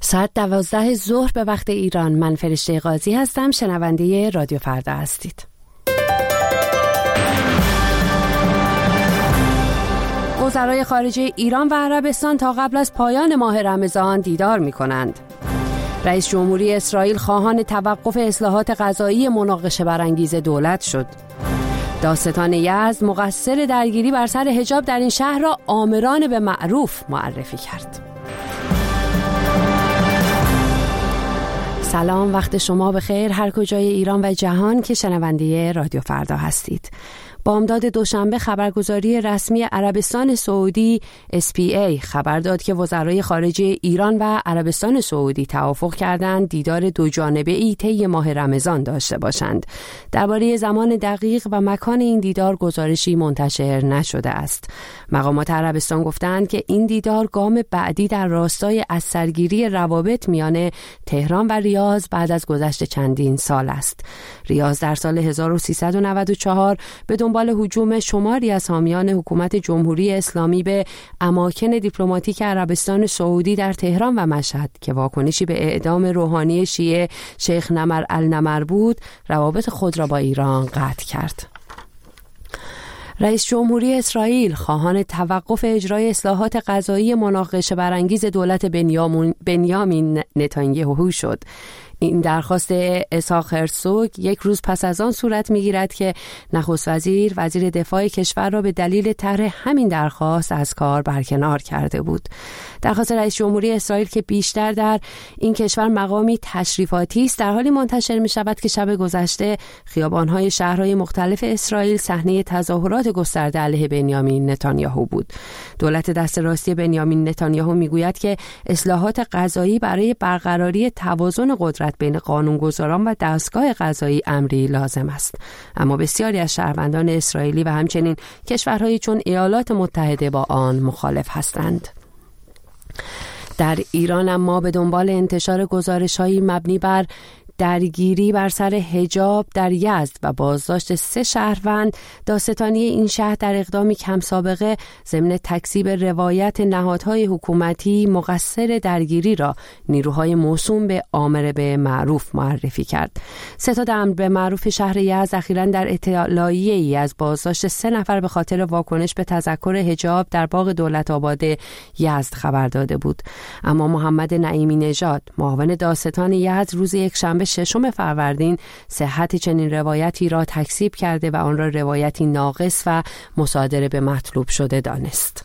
ساعت 12 ظهر به وقت ایران. من فرشته قاضی هستم. شنونده رادیو فردا هستید. وزرای خارجه ایران و عربستان تا قبل از پایان ماه رمضان دیدار می کنند. رئیس جمهوری اسرائیل خواهان توقف اصلاحات قضایی مناقشه برانگیز دولت شد. داستان یزد مقصر درگیری بر سر حجاب در این شهر را آمران به معروف معرفی کرد. سلام، وقت شما بخیر هر کجای ایران و جهان که شنونده رادیو فردا هستید. بامداد دوشنبه خبرگزاری رسمی عربستان سعودی SPA خبر داد که وزرای خارجه ایران و عربستان سعودی توافق کردند دیدار دو جانبه‌ای طی ماه رمضان داشته باشند. درباره زمان دقیق و مکان این دیدار گزارشی منتشر نشده است. مقامات عربستان گفتند که این دیدار گام بعدی در راستای از سرگیری روابط میان تهران و ریاض بعد از گذشت چندین سال است. ریاض در سال 1394 به دنبال هجوم شماری از حامیان حکومت جمهوری اسلامی به اماکن دیپلماتیک عربستان سعودی در تهران و مشهد که واکنشی به اعدام روحانی شیعه شیخ نمر النمر بود، روابط خود را با ایران قطع کرد. رئیس جمهوری اسرائیل خواهان توقف اجرای اصلاحات قضایی مناقشه برانگیز دولت بنیامین نتانیاهو شد. این درخواست اسحاق هرزوگ یک روز پس از آن صورت می‌گیرد که نخست وزیر دفاع کشور را به دلیل طرح همین درخواست از کار برکنار کرده بود. درخواست رئیس جمهوری اسرائیل که بیشتر در این کشور مقامی تشریفاتی است در حالی منتشر می‌شود که شب گذشته خیابان‌های شهرهای مختلف اسرائیل صحنه تظاهرات گسترده علیه بنیامین نتانیاهو بود. دولت دست راستی بنیامین نتانیاهو میگوید که اصلاحات قضایی برای برقراری توازن قدرت بین قانونگذاران و دستگاه قضایی امری لازم است، اما بسیاری از شهروندان اسرائیلی و همچنین کشورهایی چون ایالات متحده با آن مخالف هستند. در ایران اما به دنبال انتشار گزارش‌هایی مبنی بر درگیری بر سر حجاب در یزد و بازداشت 3 شهروند، داستانی این شهر در اقدامی کم سابقه ضمن تکذیب روایت نهادهای حکومتی مقصر درگیری را نیروهای موسوم به آمر به معروف معرفی کرد. ستاد امر به معروف شهر یزد اخیراً در اطلاعیه‌ای از بازداشت 3 نفر به خاطر واکنش به تذکر حجاب در باغ دولت‌آباد یزد خبر داده بود. اما محمد نعیمی نژاد، معاون داستان یزد، روز یکشنبه 6 فروردین صحت چنین روایتی را تکذیب کرده و آن را روایتی ناقص و مصادره به مطلوب شده دانست.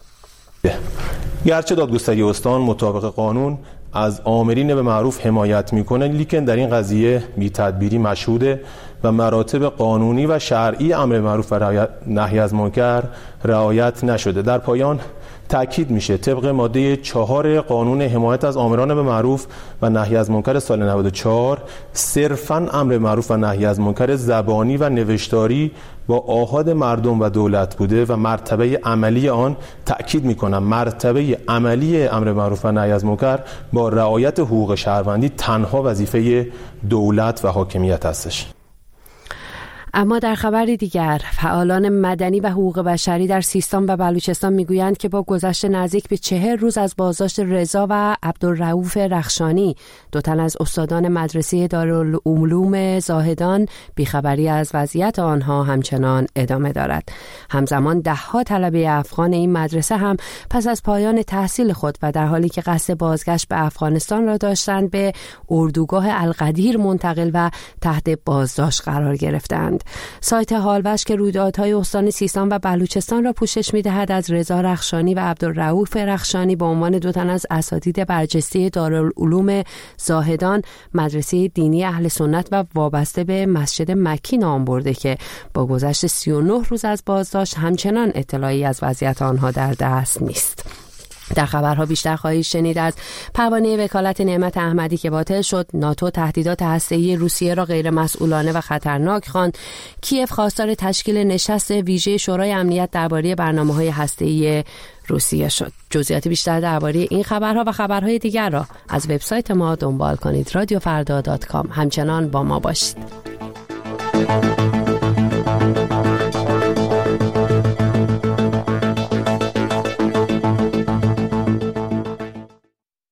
گرچه دادگستری استان مطابق قانون از آمرین به معروف حمایت میکنه، لیکن در این قضیه بی تدبیری مشهوده و مراتب قانونی و شرعی امر معروف و نهی از منکر رعایت نشده. در پایان تأکید میشه طبق ماده 4 قانون حمایت از آمران به معروف و نهی از منکر سال 94 صرفاً امر معروف و نهی از منکر زبانی و نوشتاری با آحاد مردم و دولت بوده و مرتبه عملی آن، تأکید میکنم مرتبه عملی امر معروف و نهی از منکر با رعایت حقوق شهروندی تنها وظیفه دولت و حاکمیت هستش. اما در خبری دیگر، فعالان مدنی و حقوق بشری در سیستان و بلوچستان میگویند که با گذشت نزدیک به 40 روز از بازداشت رضا و عبدالرؤوف رخشانی، 2 تن از استادان مدرسه دارالعلوم زاهدان، بیخبری از وضعیت آنها همچنان ادامه دارد. همزمان 10 طلبه افغان این مدرسه هم پس از پایان تحصیل خود و در حالی که قصد بازگشت به افغانستان را داشتند به اردوگاه القدیر منتقل و تحت بازداشت قرار گرفتند. سایت حالوش که رویدادهای استان سیستان و بلوچستان را پوشش می‌دهد از رضا رخشانی و عبدالرؤوف رخشانی به عنوان 2 تن از اساتید برجسته دارالعلوم زاهدان، مدرسه دینی اهل سنت و وابسته به مسجد مکی نام برده که با گذشت 39 روز از بازداشت همچنان اطلاعی از وضعیت آنها در دست نیست. در خبرها بیشتر خواهید شنید از پروانه وکالت نعمت احمدی که باطل شد، ناتو تهدیدات هسته‌ای روسیه را غیر مسئولانه و خطرناک خواند، کیف خواستار تشکیل نشست ویژه شورای امنیت درباره برنامه‌های هسته‌ای روسیه شد. جزئیات بیشتر درباره این خبرها و خبرهای دیگر را از وبسایت ما دنبال کنید، radiofarda.com. همچنان با ما باشید.